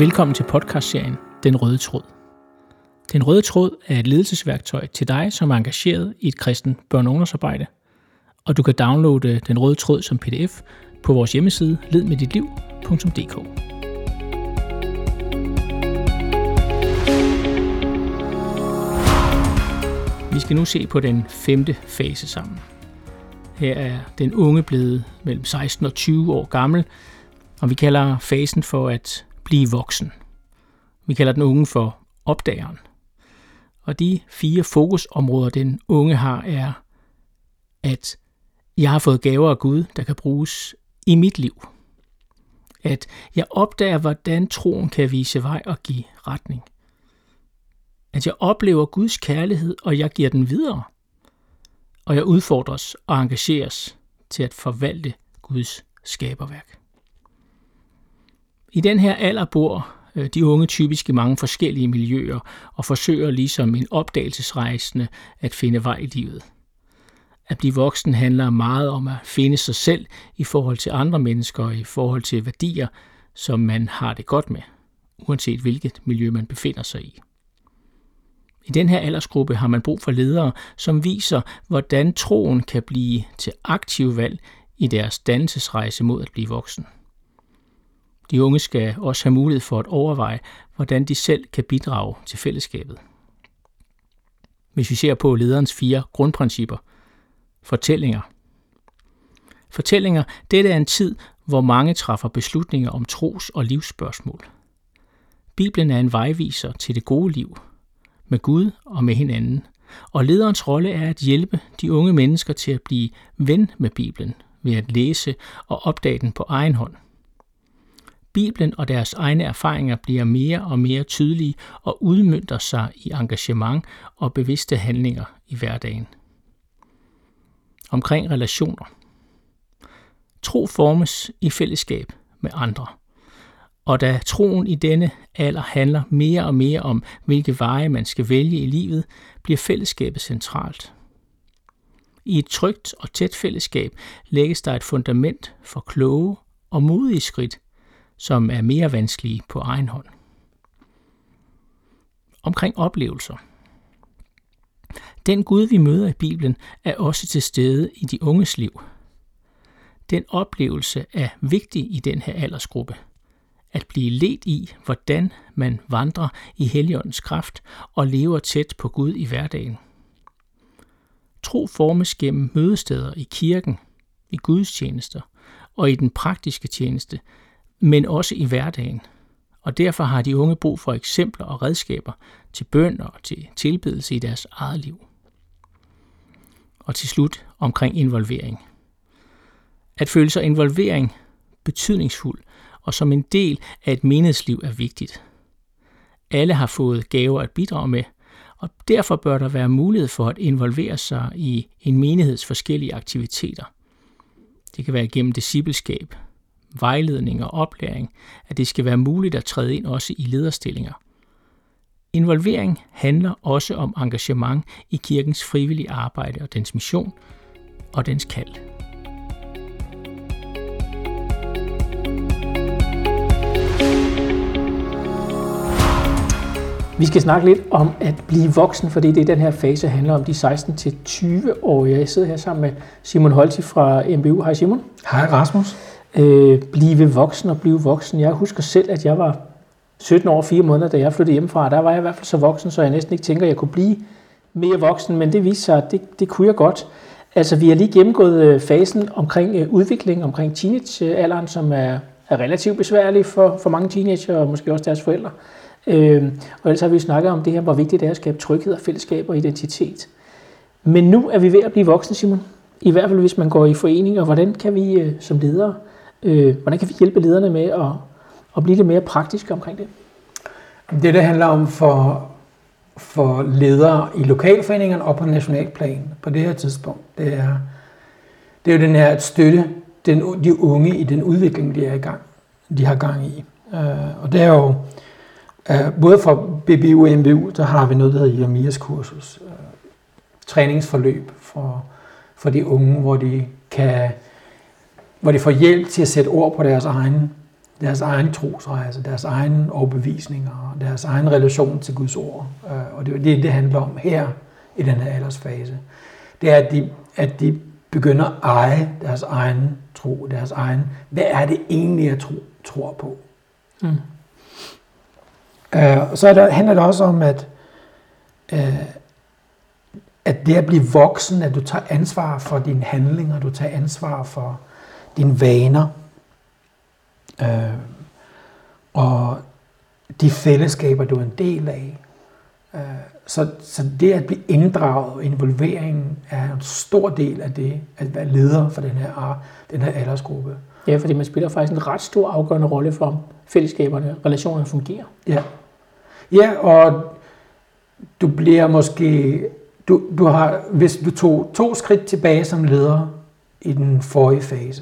Velkommen til podcastserien Den Røde Tråd. Den Røde Tråd er et ledelsesværktøj til dig, som er engageret i et kristen børne- og ungdomsarbejde. Og du kan downloade Den Røde Tråd som pdf på vores hjemmeside ledmedditliv.dk. Vi skal nu se på den 5. fase sammen. Her er den unge blevet mellem 16 og 20 år gammel, og vi kalder fasen for at blive voksen. Vi kalder den unge for opdageren. Og de 4 fokusområder, den unge har, er, at jeg har fået gaver af Gud, der kan bruges i mit liv. At jeg opdager, hvordan troen kan vise vej og give retning. At jeg oplever Guds kærlighed, og jeg giver den videre. Og jeg udfordres og engageres til at forvalte Guds skaberværk. I den her alder bor de unge typisk i mange forskellige miljøer og forsøger ligesom en opdagelsesrejsende at finde vej i livet. At blive voksen handler meget om at finde sig selv i forhold til andre mennesker og i forhold til værdier, som man har det godt med, uanset hvilket miljø man befinder sig i. I den her aldersgruppe har man brug for ledere, som viser, hvordan troen kan blive til aktiv valg i deres dannelsesrejse mod at blive voksen. De unge skal også have mulighed for at overveje, hvordan de selv kan bidrage til fællesskabet. Hvis vi ser på lederens 4 grundprincipper. Fortællinger. Fortællinger, dette er en tid, hvor mange træffer beslutninger om tros- og livsspørgsmål. Bibelen er en vejviser til det gode liv, med Gud og med hinanden, og lederens rolle er at hjælpe de unge mennesker til at blive ven med Bibelen ved at læse og opdage den på egen hånd. Bibelen og deres egne erfaringer bliver mere og mere tydelige og udmønter sig i engagement og bevidste handlinger i hverdagen. Omkring relationer. Tro formes i fællesskab med andre. Og da troen i denne alder handler mere og mere om, hvilke veje man skal vælge i livet, bliver fællesskabet centralt. I et trygt og tæt fællesskab lægges der et fundament for kloge og modige skridt, som er mere vanskelige på egen hånd. Omkring oplevelser. Den Gud, vi møder i Bibelen, er også til stede i de unges liv. Den oplevelse er vigtig i den her aldersgruppe. At blive ledt i, hvordan man vandrer i Helligåndens kraft og lever tæt på Gud i hverdagen. Tro formes gennem mødesteder i kirken, i gudstjenester og i den praktiske tjeneste, men også i hverdagen. Og derfor har de unge brug for eksempler og redskaber til bøn og til tilbedelse i deres eget liv. Og til slut omkring involvering. At føle sig involvering betydningsfuld og som en del af et menighedsliv er vigtigt. Alle har fået gaver at bidrage med, og derfor bør der være mulighed for at involvere sig i en menigheds forskellige aktiviteter. Det kan være gennem discipleskab, vejledning og oplæring, at det skal være muligt at træde ind også i lederstillinger. Involvering handler også om engagement i kirkens frivillige arbejde og dens mission og dens kald. Vi skal snakke lidt om at blive voksen, fordi det den her fase handler om de 16-20-årige. Jeg sidder her sammen med Simon Holti fra MBU. Hej Simon. Hej Rasmus. Blive voksen og blive voksen. Jeg husker selv, at jeg var 17 år og 4 måneder, da jeg flyttede hjemmefra. Der var jeg i hvert fald så voksen, så jeg næsten ikke tænker, at jeg kunne blive mere voksen, men det viste sig, at det kunne jeg godt. Altså, vi har lige gennemgået fasen omkring udvikling, omkring teenagealderen, som er relativt besværlig for mange teenager og måske også deres forældre. Og ellers har vi snakket om det her, hvor vigtigt det er at skabe tryghed og fællesskab og identitet. Men nu er vi ved at blive voksne, Simon. I hvert fald, hvis man går i foreninger. Hvordan kan vi som ledere, hvordan kan vi hjælpe lederne med at blive lidt mere praktiske omkring det? Det handler om for ledere i lokalforeningerne og på nationalplan på det her tidspunkt, det er jo den her at støtte de unge i den udvikling, de har gang i. Og det er jo både for BBU og MBU, der har vi noget, der hedder Jeremias kursus, træningsforløb for de unge, hvor de får hjælp til at sætte ord på deres deres egen trosrejse, deres egen overbevisninger, deres egen relation til Guds ord. Og det handler om her i den her aldersfase. Det er, at de begynder at eje deres egen tro, deres egen, hvad er det egentlig, jeg tror på? Så handler det også om, at det at blive voksen, at du tager ansvar for dine handlinger, du tager ansvar for dine vaner, og de fællesskaber, du er en del af. Så det at blive inddraget og involveringen er en stor del af det, at være leder for den her aldersgruppe. Ja, fordi man spiller faktisk en ret stor afgørende rolle for, om fællesskaberne, relationerne fungerer. Ja, og du bliver måske... Du har, hvis du tog 2 skridt tilbage som leder i den forrige fase,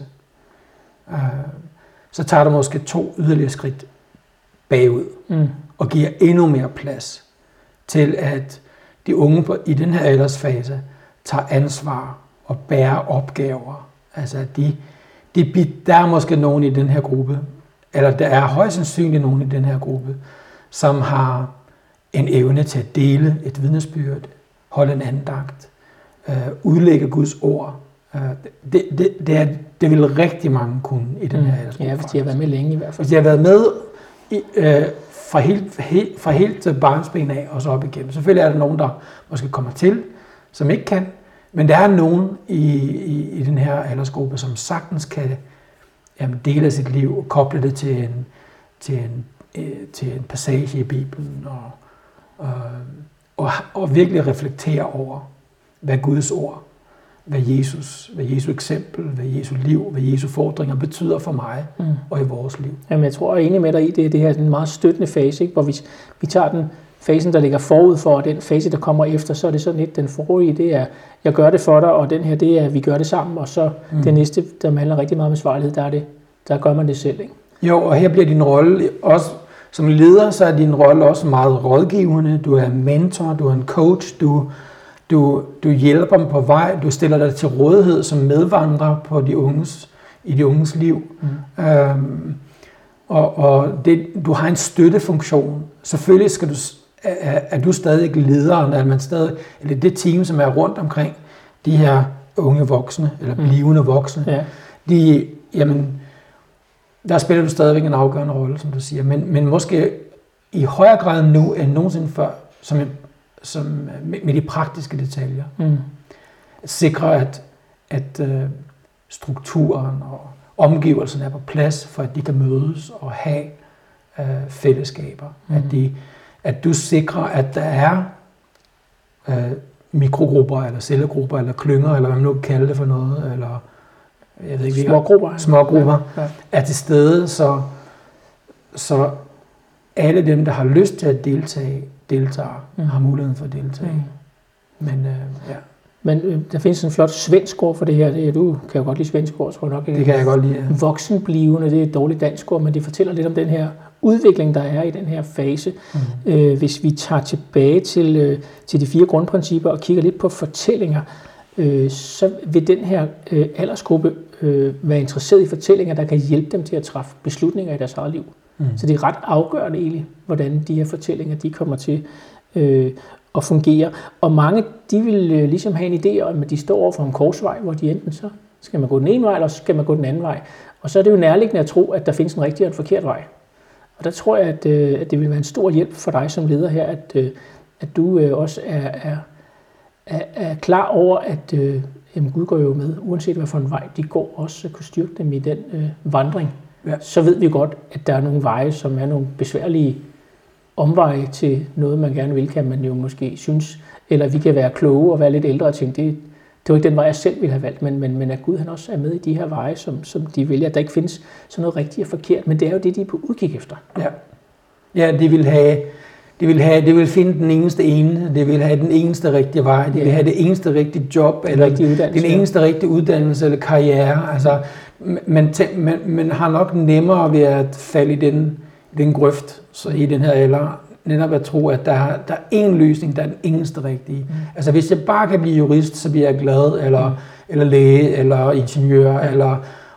så tager du måske 2 yderligere skridt bagud og giver endnu mere plads til, at de unge i den her aldersfase tager ansvar og bærer opgaver. Altså, der er måske nogen i den her gruppe, eller der er højst sandsynligt nogen i den her gruppe, som har en evne til at dele et vidnesbyrd, holde en andagt, udlægge Guds ord. Det vil rigtig mange kunne i den her aldersgruppe. Ja, hvis de har været med længe i hvert fald. Hvis de har været med fra helt til barnsben af og så op igennem. Selvfølgelig er der nogen, der måske kommer til, som ikke kan, men der er nogen i den her aldersgruppe, som sagtens kan dele af sit liv og koble det til en passage i Bibelen og virkelig reflektere over, hvad Guds ord, hvad Jesu eksempel, hvad Jesu liv, hvad Jesu fordringer betyder for mig og i vores liv. Jamen, jeg tror, jeg er enig med dig i, det her en meget støttende fase, ikke? Hvor vi tager den fasen, der ligger forud for, og den fase, der kommer efter, så er det sådan lidt, den forrige, det er, jeg gør det for dig, og den her, det er, vi gør det sammen, og så det næste, der handler rigtig meget om ansvarlighed, der gør man det selv, ikke? Jo, og her bliver din rolle også, som leder, så er din rolle også meget rådgivende. Du er mentor, du er en coach, du hjælper dem på vej, du stiller dig til rådighed som medvandrer i de unges liv. Du har en støttefunktion. Selvfølgelig er du stadig lederen, eller det team, som er rundt omkring de her unge voksne, eller blivende voksne. Ja. Der spiller du stadigvæk en afgørende rolle, som du siger, men måske i højere grad nu end nogensinde før, som med de praktiske detaljer. At sikre, at strukturen og omgivelserne er på plads, for at de kan mødes og have fællesskaber. At du sikrer, at der er mikrogrupper, eller cellegrupper, eller klynger, eller hvad man nu kan kalde det for noget, eller jeg ved ikke, smågrupper er til stede, så alle dem, der har lyst til at deltager, har muligheden for at deltage. Men der findes en flot svensk ord for det her. Du kan jo godt lide svensk ord, tror jeg nok. Det kan jeg godt lide, ja. Voksenblivende, det er et dårligt dansk ord, men det fortæller lidt om den her udvikling, der er i den her fase. Hvis vi tager tilbage til de 4 grundprincipper og kigger lidt på fortællinger, så vil den her aldersgruppe være interesseret i fortællinger, der kan hjælpe dem til at træffe beslutninger i deres eget liv. Så det er ret afgørende egentlig, hvordan de her fortællinger de kommer til at fungere. Og mange, de vil ligesom have en idé om, at de står over for en korsvej, hvor de enten så skal man gå den ene vej, eller så skal man gå den anden vej. Og så er det jo nærliggende at tro, at der findes en rigtig og en forkert vej. Og der tror jeg, at det vil være en stor hjælp for dig som leder her, at du også er klar over, at Gud går jo med, uanset hvad for en vej de går, også kunne styrke dem i den vandring. Ja. Så ved vi godt, at der er nogle veje, som er nogle besværlige omveje til noget, man gerne vil, kan man jo måske synes. Eller vi kan være kloge og være lidt ældre og tænke, det var ikke den vej, jeg selv ville have valgt, men at Gud han også er med i de her veje, som de vælger. Der ikke findes sådan noget rigtigt og forkert, men det er jo det, de er på udkig efter. Ja, de vil finde den eneste ene, de vil have den eneste rigtige vej, de vil have det eneste rigtige job, eller den eneste rigtige uddannelse eller karriere. Altså, man har nok nemmere ved at falde i den grøft, så i den her alder, netop at tro, at der er én løsning, der er den eneste rigtige. Altså hvis jeg bare kan blive jurist, så bliver jeg glad, eller læge, eller ingeniør,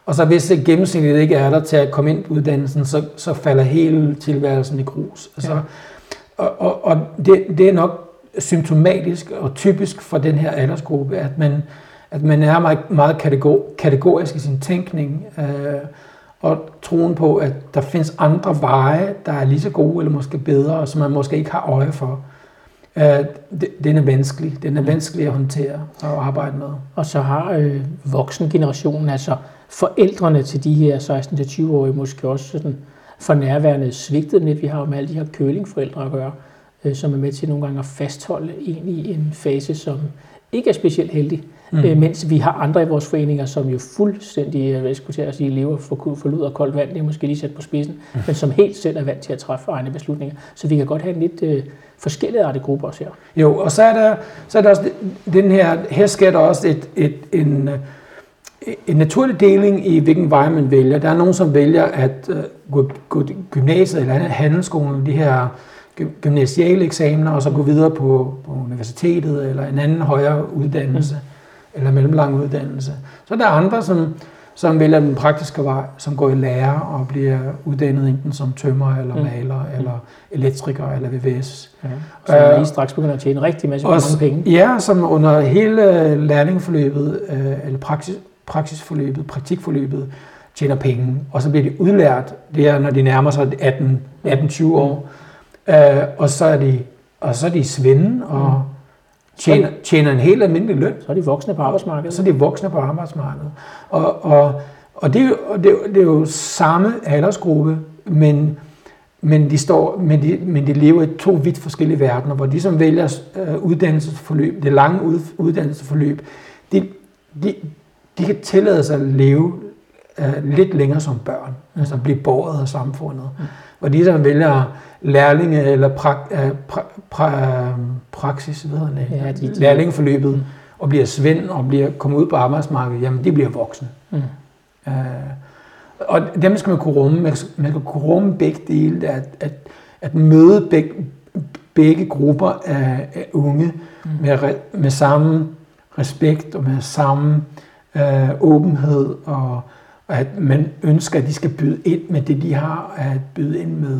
Og så hvis det gennemsnitligt ikke er der til at komme ind på uddannelsen, så falder hele tilværelsen i grus. Altså, og det er nok symptomatisk og typisk for den her aldersgruppe, at man er meget kategorisk i sin tænkning, og troen på, at der findes andre veje, der er lige så gode eller måske bedre, og som man måske ikke har øje for. Den er vanskelig. Den er vanskelig at håndtere og arbejde med. Og så har voksengenerationen, altså forældrene til de her 16-20-årige, måske også sådan for nærværende svigtet lidt. Vi har jo med alle de her curlingforældre at gøre, som er med til nogle gange at fastholde en i en fase, som ikke er specielt heldig. Mens vi har andre i vores foreninger, som jo fuldstændig, jeg skulle til at sige, lever for lud og koldt vand, det er måske lige sat på spidsen, men som helt selv er vant til at træffe egne beslutninger. Så vi kan godt have en lidt forskelligartet gruppe også her. Jo, og så er der også den her sker der også en naturlig deling i, hvilken vej man vælger. Der er nogen, som vælger at gå gymnasiet eller handelsskolen, de her gymnasiale eksamener, og så gå videre på universitetet eller en anden højere uddannelse, eller mellemlang uddannelse. Så er der andre, som vælger den praktiske vej, som går i lære og bliver uddannet enten som tømrer, eller maler, eller elektriker, eller VVS. Ja. Så lige straks begynder at tjene rigtig masse mange penge. Ja, som under hele lærlingforløbet, eller praktikforløbet, tjener penge. Og så bliver de udlært, det er, når de nærmer sig 18-20 år. Og så er de svende og tjener en helt almindelig løn. Så er de voksne på arbejdsmarkedet. Og det er jo samme aldersgruppe, men de lever i to vidt forskellige verdener, hvor de som vælger uddannelsesforløb, det lange uddannelsesforløb, de kan tillade sig at leve lidt længere som børn, altså blive båret af samfundet. Hvor de som vælger lærlinge eller praksis, lærlingeforløbet, og bliver svend og kommer ud på arbejdsmarkedet, jamen de bliver voksne. Og dem skal man kunne rumme. Man kan kunne rumme begge dele, at møde begge grupper af unge med samme respekt og med samme åbenhed, og at man ønsker, at de skal byde ind med det, de har at byde ind med.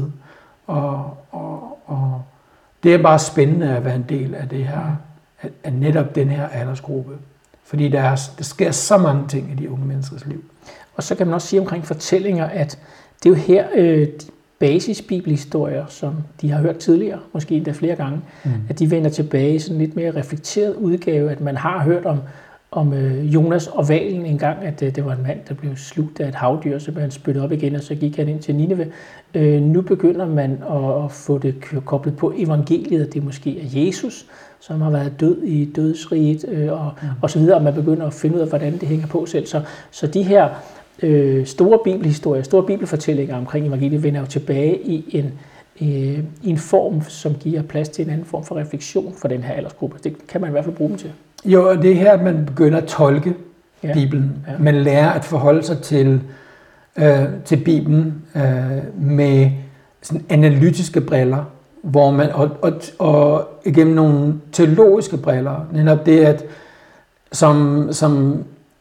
Og det er bare spændende at være en del af det her, af netop den her aldersgruppe. Fordi der sker så mange ting i de unge menneskers liv. Og så kan man også sige omkring fortællinger, at det er jo her de basisbibelhistorier, som de har hørt tidligere, måske endda flere gange, at de vender tilbage i sådan lidt mere reflekteret udgave, at man har hørt om Jonas og hvalen en gang, at det var en mand, der blev slugt af et havdyr, så blev han spyttet op igen, og så gik han ind til Nineve. Nu begynder man at få det koblet på evangeliet, at det måske er Jesus, som har været død i dødsriget, og så videre, og man begynder at finde ud af, hvordan det hænger på selv. Så de her store bibelhistorier, store bibelfortællinger omkring evangeliet, vender jo tilbage i en form, som giver plads til en anden form for refleksion for den her aldersgruppe. Det kan man i hvert fald bruge dem til. Jo, og det er her, at man begynder at tolke Bibelen. Ja. Man lærer at forholde sig til Bibelen med sådan analytiske briller, hvor man og igennem nogle teologiske briller. Netop det, at som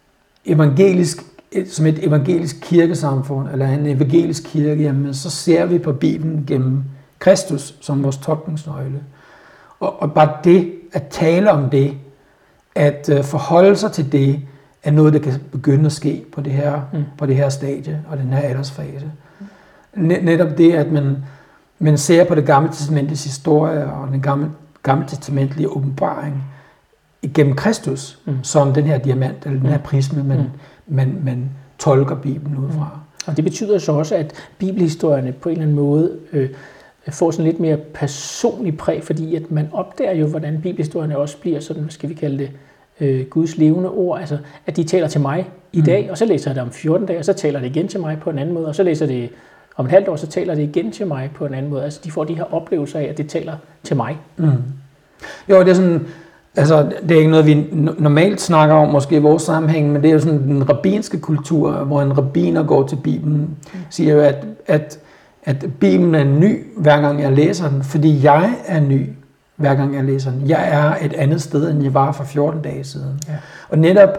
et evangelisk kirkesamfund, eller en evangelisk kirke, jamen, så ser vi på Bibelen gennem Kristus som vores tolkningsnøgle. Og bare det, at tale om det, at forholde sig til det, er noget, der kan begynde at ske på det her stadie og den her aldersfase. Netop det, at man ser på det gamle testamentets historie og den gamle testamentlige åbenbaring igennem Kristus, som den her diamant, eller den her prisme, man tolker Bibelen ud fra. Og det betyder så også, at bibelhistorierne på en eller anden måde får sådan lidt mere personlig præg, fordi at man opdager jo, hvordan bibelhistorierne også bliver sådan, hvad skal vi kalde det, Guds levende ord, altså at de taler til mig i dag, og så læser jeg det om 14 dage, og så taler det igen til mig på en anden måde, og så læser det om et halvt år, så taler det igen til mig på en anden måde. Altså de får de her oplevelser af, at det taler til mig. Jo, det er sådan, altså det er ikke noget, vi normalt snakker om, måske i vores sammenhæng, men det er jo sådan den rabbinske kultur, hvor en rabbiner går til Bibelen, siger jo, at Bibelen er ny, hver gang jeg læser den, fordi jeg er ny, hver gang jeg læser den. Jeg er et andet sted, end jeg var for 14 dage siden. Ja. Og netop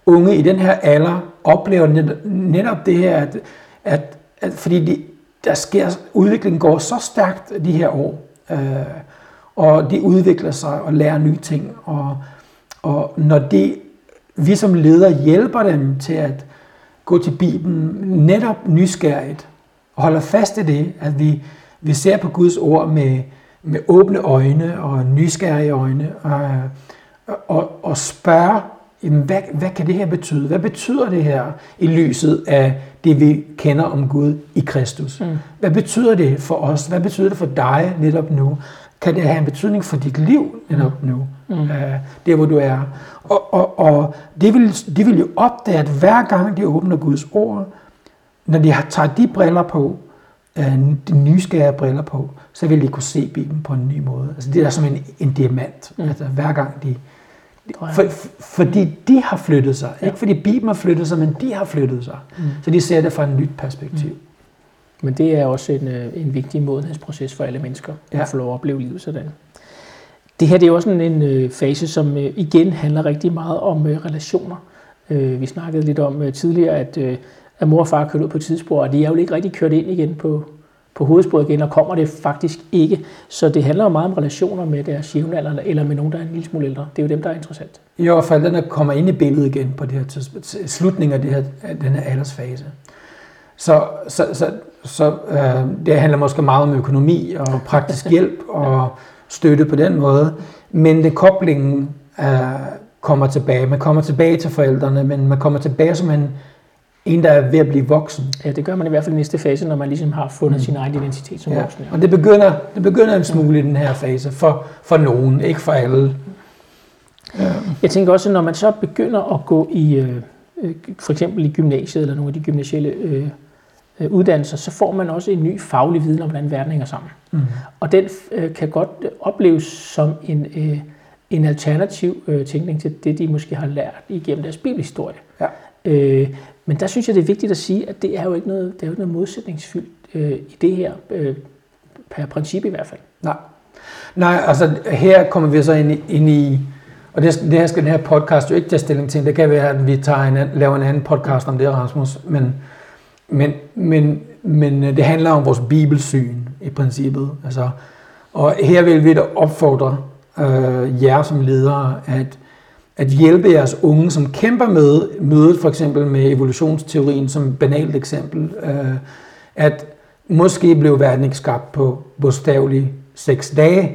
unge i den her alder oplever netop det her, at fordi udviklingen går så stærkt de her år, og de udvikler sig og lærer nye ting, og når vi som ledere hjælper dem til at gå til Bibelen netop nysgerrigt, og holder fast i det, at vi ser på Guds ord med åbne øjne og nysgerrige øjne, og spørger, hvad kan det her betyde? Hvad betyder det her i lyset af det, vi kender om Gud i Kristus? Hvad betyder det for os? Hvad betyder det for dig netop nu? Kan det have en betydning for dit liv netop nu? Der, hvor du er. Og de vil jo opdage, at hver gang de åbner Guds ord, når de tager de briller på, de nysgerrige briller på, så vil de kunne se Bibelen på en ny måde. Altså det er som en diamant. Altså hver gang fordi de har flyttet sig. Ja. Ikke fordi Bibelen har flyttet sig, men de har flyttet sig. Så de ser det fra et nyt perspektiv. Men det er også en vigtig modenhedsproces for alle mennesker, at få lov at opleve livet sådan. Det her det er også en fase, som igen handler rigtig meget om relationer. Vi snakkede lidt om tidligere, at mor og far kørte ud på et tidsspor, og de er jo ikke rigtig kørt ind igen på hovedsporet igen, og kommer det faktisk ikke. Så det handler jo meget om relationer med deres jævnaldrende, eller med nogen, der er en lille smule ældre. Det er jo dem, der er interessant. I hvert fald, den kommer ind i billedet igen på det her tidspunkt, slutningen af den her aldersfase. Så det handler måske meget om økonomi og praktisk hjælp og støtte på den måde. Men det koblingen kommer tilbage. Man kommer tilbage til forældrene, men man kommer tilbage som en, der er ved at blive voksen. Ja, det gør man i hvert fald i næste fase, når man ligesom har fundet sin egen identitet som voksen. Ja. Og det begynder en smule i den her fase, for nogen, ikke for alle. Jeg tænker også, når man så begynder at gå i, for eksempel i gymnasiet, eller nogle af de gymnasielle uddannelser, så får man også en ny faglig viden om, hvordan verden hænger sammen. Og den kan godt opleves som en alternativ tænkning til det, de måske har lært igennem deres bibelhistorie. Ja. Men der synes jeg, det er vigtigt at sige, at det er jo ikke noget modsætningsfyldt i det her, per princip i hvert fald. Nej, altså her kommer vi så ind i, og det her skal den her podcast jo ikke tage stilling til. Det kan være, at vi laver en anden podcast om det, Rasmus, men det handler om vores bibelsyn i princippet. Altså, og her vil vi da opfordre jer som ledere at hjælpe jeres unge, som kæmper med mødet for eksempel med evolutionsteorien som banalt eksempel, at måske blev verden ikke skabt på bogstaveligt 6 dage.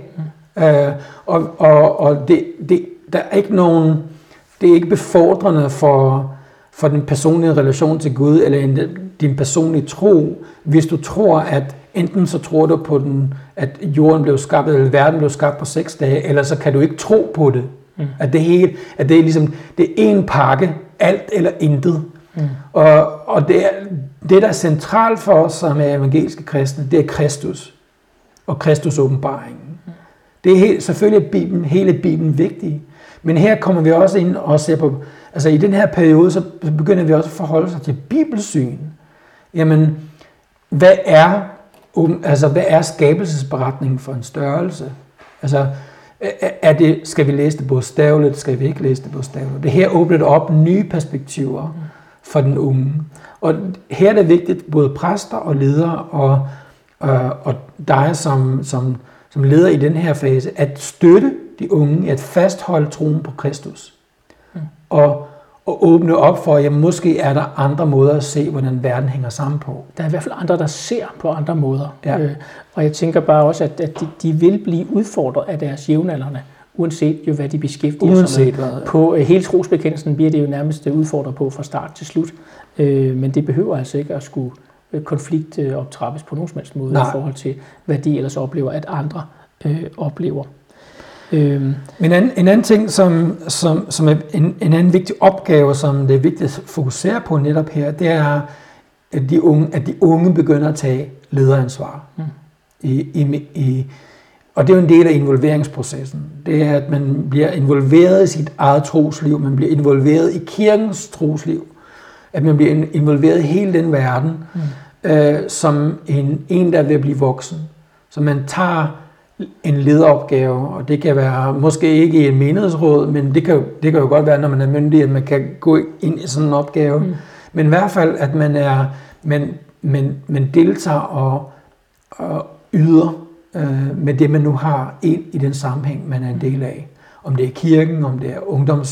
Og der er ikke nogen, det er ikke befordrende for den personlige relation til Gud, eller din personlige tro, hvis du tror, at enten så tror du på at jorden blev skabt, eller verden blev skabt på 6 dage, eller så kan du ikke tro på det. At det er ligesom, det er en pakke, alt eller intet. Og det, der er centralt for os som er evangeliske kristne, det er Kristus og Kristus åbenbaringen. Det er selvfølgelig hele Bibelen vigtig, men her kommer vi også ind og ser på, altså i den her periode, så begynder vi også at forholde sig til bibelsyn. Jamen, hvad er skabelsesberetningen for en størrelse? Altså, skal vi læse det bogstaveligt, skal vi ikke læse det bogstaveligt? Det her åbner det op nye perspektiver for den unge. Og her er det vigtigt, både præster og ledere og dig som leder i den her fase, at støtte de unge, at fastholde troen på Kristus. Og åbne op for, at måske er der andre måder at se, hvordan verden hænger sammen på. Der er i hvert fald andre, der ser på andre måder. Ja. Og jeg tænker bare også, at de vil blive udfordret af deres jævnaldrende, uanset jo, hvad de beskæftiger sig med. På hele trosbekendelsen bliver det jo nærmest udfordret på fra start til slut. Men det behøver altså ikke at skulle konfliktoptrappes på nogen som helst måde. Nej. I forhold til, hvad de ellers oplever, at andre oplever. Men en anden ting, som er en anden vigtig opgave, som det er vigtigt at fokusere på netop her, det er, at de unge begynder at tage lederansvar. Og det er jo en del af involveringsprocessen. Det er, at man bliver involveret i sit eget trosliv, man bliver involveret i kirkens trosliv, at man bliver involveret i hele den verden, som en der er ved at blive voksen. Så man tager en lederopgave, og det kan være måske ikke i et menighedsråd, men det kan jo godt være, når man er myndig, at man kan gå ind i sådan en opgave. Men i hvert fald, at man deltager og yder med det, man nu har ind i den sammenhæng, man er en del af. Om det er kirken, om det er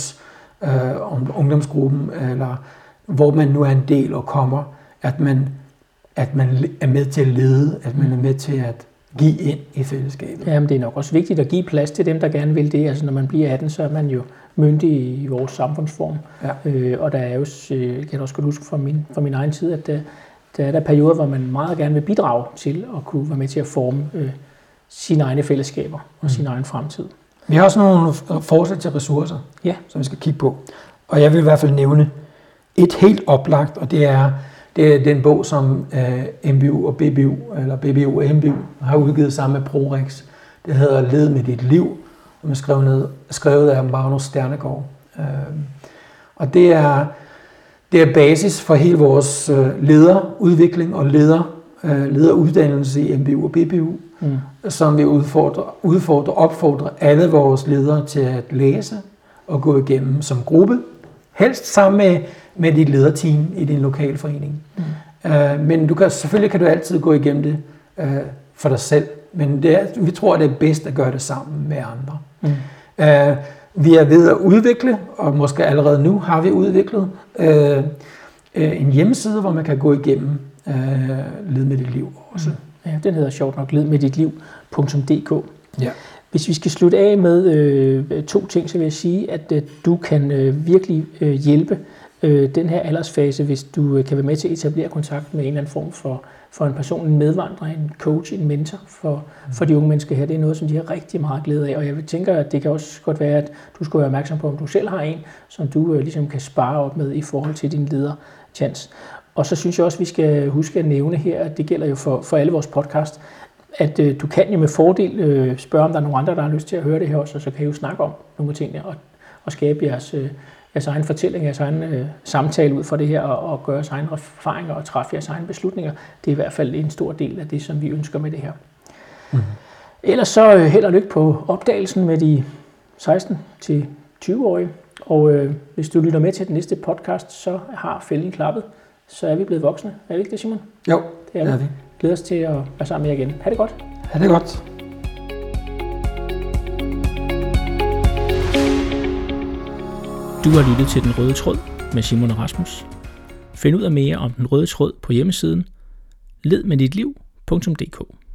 ungdomsgruppen, eller hvor man nu er en del og kommer, at man er med til at lede, at man er med til at give ind i fællesskabet. Jamen, det er nok også vigtigt at give plads til dem, der gerne vil det. Altså, når man bliver 18, så er man jo myndig i vores samfundsform. Ja. Og der er jo, jeg kan også godt huske fra min egen tid, at der er der perioder, hvor man meget gerne vil bidrage til at kunne være med til at forme sine egne fællesskaber og sin egen fremtid. Vi har også nogle forslag til ressourcer, som vi skal kigge på. Og jeg vil i hvert fald nævne et helt oplagt, og det er den bog, som MBU og BBU, eller BBU og MBU, har udgivet sammen med ProRex. Det hedder Led med dit liv, som er skrevet af Magnus Stjernegaard. Og det er basis for hele vores lederudvikling og lederuddannelse i MBU og BBU, som vi opfordrer alle vores ledere til at læse og gå igennem som gruppe, helst sammen med dit lederteam i din lokalforening. Men selvfølgelig kan du altid gå igennem det for dig selv, men vi tror, det er bedst at gøre det sammen med andre. Vi er ved at udvikle, og måske allerede nu har vi udviklet en hjemmeside, hvor man kan gå igennem Led med dit liv også. Ja, den hedder sjovt nok ledmedditliv.dk. Ja. Hvis vi skal slutte af med 2 ting, så vil jeg sige, at du kan virkelig hjælpe den her aldersfase, hvis du kan være med til at etablere kontakt med en eller anden form for en person, en medvandrer, en coach, en mentor for de unge mennesker her. Det er noget, som de har rigtig meget glæde af, og jeg tænker, at det kan også godt være, at du skulle være opmærksom på, om du selv har en, som du ligesom kan spare op med i forhold til din lederchance. Og så synes jeg også, at vi skal huske at nævne her, at det gælder jo for alle vores podcast, at du kan jo med fordel spørge, om der er nogen andre, der har lyst til at høre det her også, og så kan I jo snakke om nogle ting og skabe jeres egen fortælling, jeres egen samtale ud fra det her, og gøre jeres egne erfaringer og træffe jeres egne beslutninger. Det er i hvert fald en stor del af det, som vi ønsker med det her. Ellers så held og lykke på opdagelsen med de 16-20-årige, og hvis du lytter med til den næste podcast, så har fælden klappet, så er vi blevet voksne. Er det ikke det, Simon? Jo, det er vi. Glæder os til at være sammen med jer igen. Ha' det godt. Ha' det godt. Du har lyttet til Den Røde Tråd med Simon og Rasmus. Find ud af mere om Den Røde Tråd på hjemmesiden ledmedditliv.dk.